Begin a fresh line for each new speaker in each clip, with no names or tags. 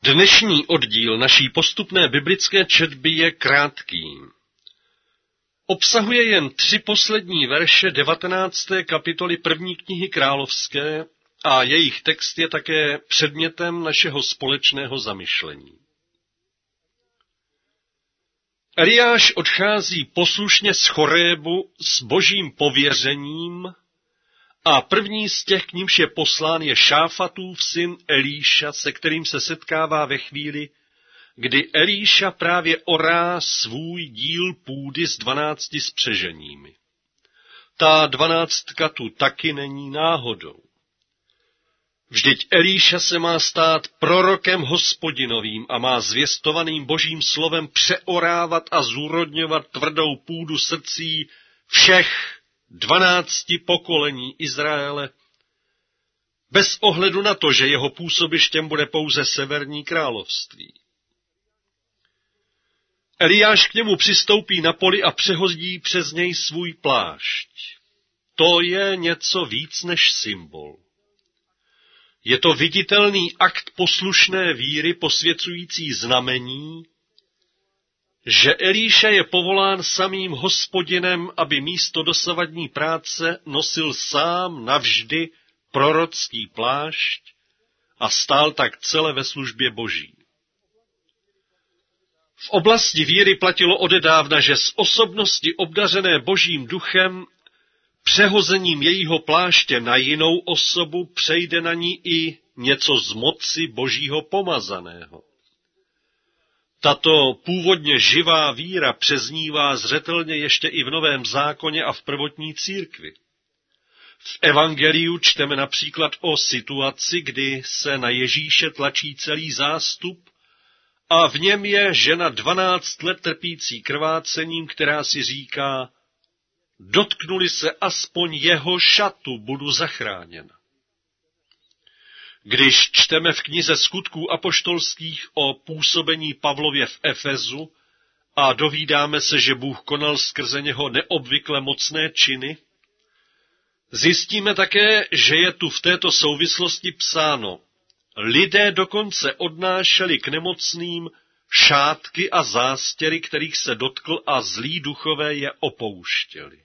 Dnešní oddíl naší postupné biblické četby je krátký. Obsahuje jen 3 poslední verše 19. kapitoly 1. knihy Královské a jejich text je také předmětem našeho společného zamyšlení. Eliáš odchází poslušně z Chorébu s božím pověřením a první z těch, k nímž je poslán, je Šáfatův syn Elíša, se kterým se setkává ve chvíli, kdy Elíša právě orá svůj díl půdy s 12 spřeženími. Ta 12 tu taky není náhodou. Vždyť Elíša se má stát prorokem Hospodinovým a má zvěstovaným božím slovem přeorávat a zúrodňovat tvrdou půdu srdcí všech 12 pokolení Izraele, bez ohledu na to, že jeho působištěm bude pouze Severní království. Eliáš k němu přistoupí na poli a přehodí přes něj svůj plášť. To je něco víc než symbol. Je to viditelný akt poslušné víry posvěcující znamení, že Elíša je povolán samým Hospodinem, aby místo dosavadní práce nosil sám navždy prorocký plášť a stál tak celé ve službě Boží. V oblasti víry platilo odedávna, že z osobnosti obdařené Božím duchem přehozením jejího pláště na jinou osobu přejde na ní i něco z moci Božího pomazaného. Tato původně živá víra přeznívá zřetelně ještě i v Novém zákoně a v prvotní církvi. V evangeliu čteme například o situaci, kdy se na Ježíše tlačí celý zástup a v něm je žena 12 let trpící krvácením, která si říká: dotknuli se aspoň jeho šatu, budu zachráněna. Když čteme v knize Skutků apoštolských o působení Pavlově v Efezu a dovídáme se, že Bůh konal skrze něho neobvykle mocné činy, zjistíme také, že je tu v této souvislosti psáno: lidé dokonce odnášeli k nemocným šátky a zástěry, kterých se dotkl, a zlí duchové je opouštěli.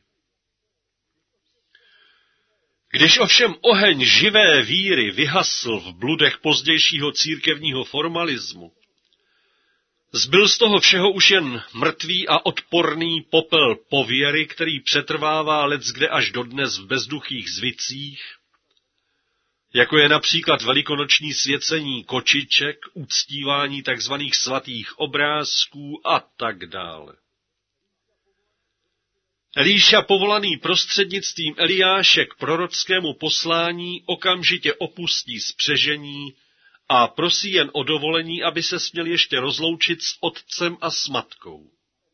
Když ovšem oheň živé víry vyhasl v bludech pozdějšího církevního formalismu, zbyl z toho všeho už jen mrtvý a odporný popel pověry, který přetrvává leckde až dodnes v bezduchých zvicích, jako je například velikonoční svěcení kočiček, uctívání tzv. Svatých obrázků a tak dále. Elíša, povolaný prostřednictvím Eliáše k prorockému poslání, okamžitě opustí spřežení a prosí jen o dovolení, aby se směl ještě rozloučit s otcem a s matkou.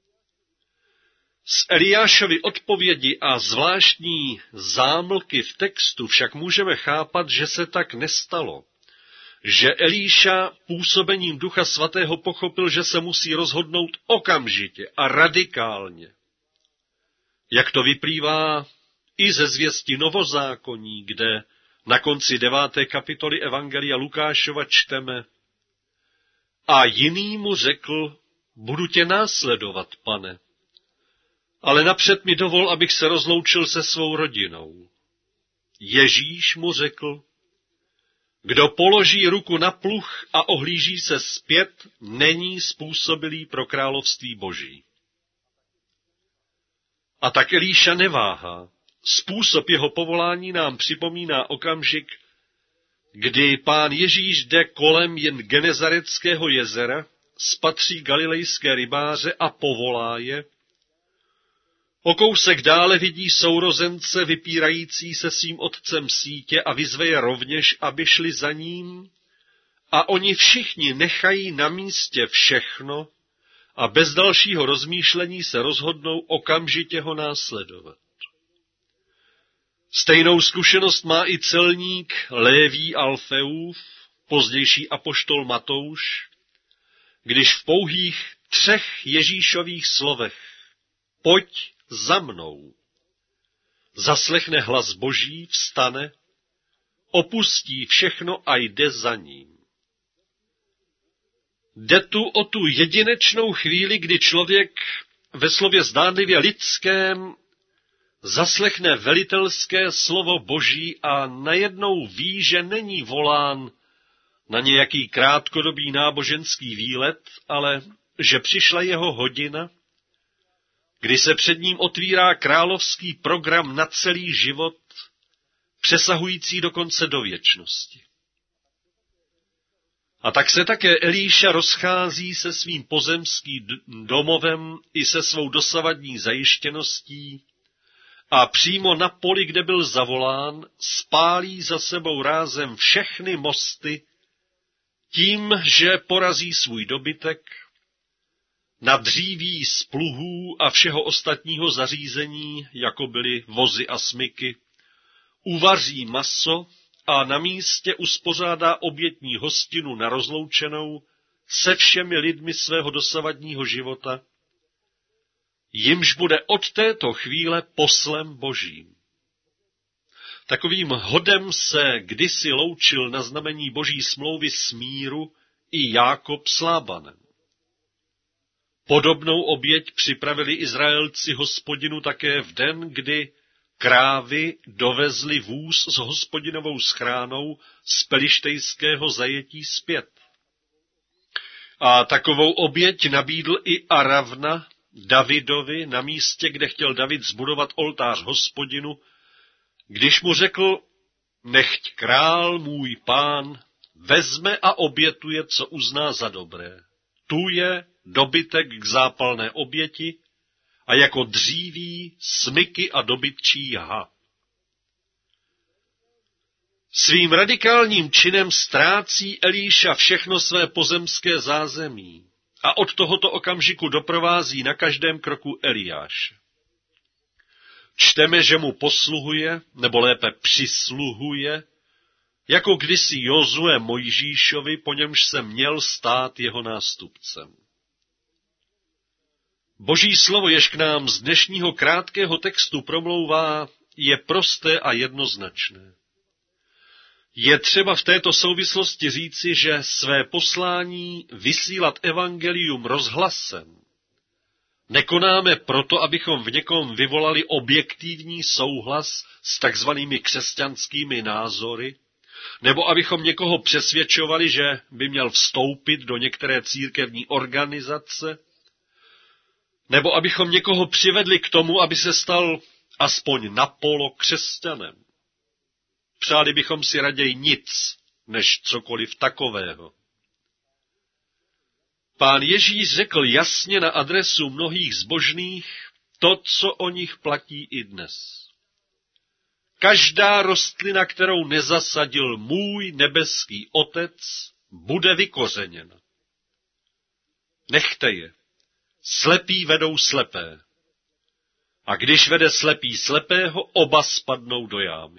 Z Eliášovy odpovědi a zvláštní zámlky v textu však můžeme chápat, že se tak nestalo, že Elíša působením Ducha Svatého pochopil, že se musí rozhodnout okamžitě a radikálně. Jak to vyplývá i ze zvěsti Novozákonní, kde na konci 9. kapitoly Evangelia Lukášova čteme: a jiný mu řekl: budu tě následovat, pane, ale napřed mi dovol, abych se rozloučil se svou rodinou. Ježíš mu řekl: kdo položí ruku na pluh a ohlíží se zpět, není způsobilý pro království Boží. A tak Elíša neváhá. Způsob jeho povolání nám připomíná okamžik, kdy pán Ježíš jde kolem jen Genezareckého jezera, spatří galilejské rybáře a povolá je. O kousek dále vidí sourozence vypírající se svým otcem sítě a vyzve je rovněž, aby šli za ním, a oni všichni nechají na místě všechno a bez dalšího rozmýšlení se rozhodnou okamžitě ho následovat. Stejnou zkušenost má i celník Léví Alfeův, pozdější apoštol Matouš, když v pouhých 3 Ježíšových slovech pojď za mnou zaslechne hlas Boží, vstane, opustí všechno a jde za ním. Jde tu o tu jedinečnou chvíli, kdy člověk ve slově zdánlivě lidském zaslechne velitelské slovo Boží a najednou ví, že není volán na nějaký krátkodobý náboženský výlet, ale že přišla jeho hodina, kdy se před ním otvírá královský program na celý život, přesahující dokonce do věčnosti. A tak se také Elíša rozchází se svým pozemským domovem i se svou dosavadní zajištěností a přímo na poli, kde byl zavolán, spálí za sebou rázem všechny mosty tím, že porazí svůj dobytek, nadříví z pluhů a všeho ostatního zařízení, jako byly vozy a smyky, uvaří maso a na místě uspořádá obětní hostinu na rozloučenou se všemi lidmi svého dosavadního života, jimž bude od této chvíle poslem Božím. Takovým hodem se kdysi loučil na znamení Boží smlouvy smíru i Jákob s Lábanem. Podobnou oběť připravili Izraelci Hospodinu také v den, kdy krávy dovezli vůz s Hospodinovou schránou z pelištejského zajetí zpět. A takovou oběť nabídl i Aravna Davidovi na místě, kde chtěl David zbudovat oltář Hospodinu, když mu řekl: nechť král můj pán vezme a obětuje, co uzná za dobré. Tu je dobytek k zápalné oběti a jako dříví, smyky a dobytčí jaha. Svým radikálním činem ztrácí Elíša všechno své pozemské zázemí a od tohoto okamžiku doprovází na každém kroku Eliáše. Čteme, že mu posluhuje, nebo lépe přisluhuje, jako kdysi Jozue Mojžíšovi, po němž se měl stát jeho nástupcem. Boží slovo, jež k nám z dnešního krátkého textu promlouvá, je prosté a jednoznačné. Je třeba v této souvislosti říci, že své poslání vysílat evangelium rozhlasem nekonáme proto, abychom v někom vyvolali objektivní souhlas s takzvanými křesťanskými názory, nebo abychom někoho přesvědčovali, že by měl vstoupit do některé církevní organizace, nebo abychom někoho přivedli k tomu, aby se stal aspoň napolo křesťanem. Přáli bychom si raději nic, než cokoliv takového. Pán Ježíš řekl jasně na adresu mnohých zbožných to, co o nich platí i dnes. Každá rostlina, kterou nezasadil můj nebeský Otec, bude vykořeněna. Nechte je. Slepí vedou slepé. A když vede slepý slepého, oba spadnou do jámy.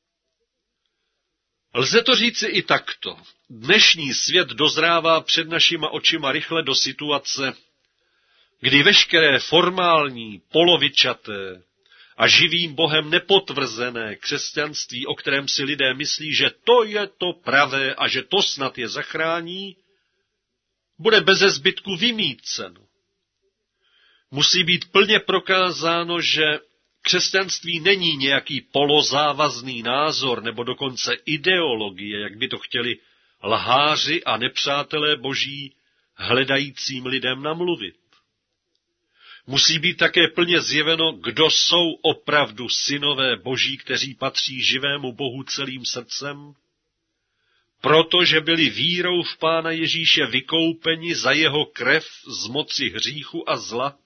Lze to říci i takto. Dnešní svět dozrává před našima očima rychle do situace, kdy veškeré formální, polovičaté a živým Bohem nepotvrzené křesťanství, o kterém si lidé myslí, že to je to pravé a že to snad je zachrání, bude beze zbytku vymýceno. Musí být plně prokázáno, že křesťanství není nějaký polozávazný názor nebo dokonce ideologie, jak by to chtěli lháři a nepřátelé Boží hledajícím lidem namluvit. Musí být také plně zjeveno, kdo jsou opravdu synové Boží, kteří patří živému Bohu celým srdcem, protože byli vírou v Pána Ježíše vykoupeni za jeho krev z moci hříchu a zla.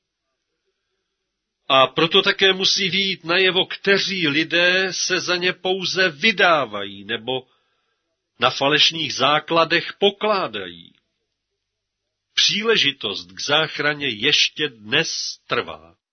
A proto také musí vyjít najevo, kteří lidé se za ně pouze vydávají nebo na falešných základech pokládají. Příležitost k záchraně ještě dnes trvá.